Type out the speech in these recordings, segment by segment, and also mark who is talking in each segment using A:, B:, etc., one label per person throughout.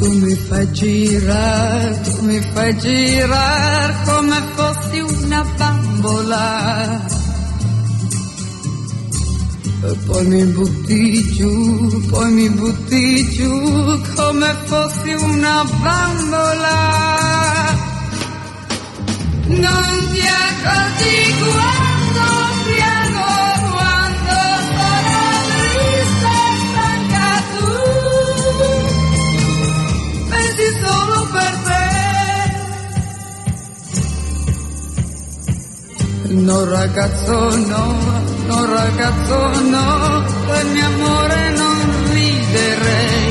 A: Tu mi fai girare come fossi una bambola. E poi mi butti giù come fossi una bambola. Non ti accorgi quando piango, quando sono triste e stanca tu. Pensi solo per te. No ragazzo no, per mio amore non riderei.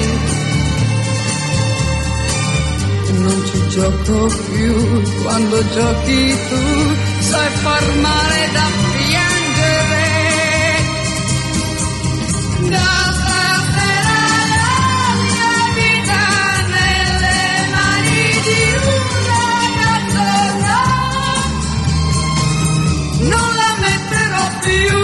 A: Non ci gioco più, quando giochi tu sai far male da piangere. Da stasera la mia vita nelle mani di un ragazzo no, non la metterò più.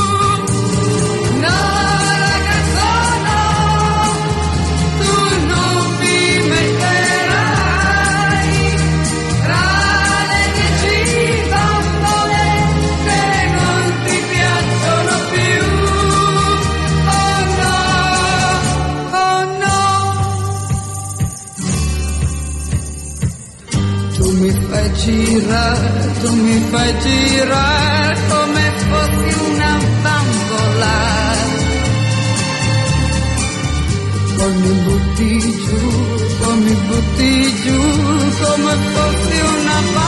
A: Tu mi fai girare come fossi una bambola. Poi mi butti giù come fossi una bambola.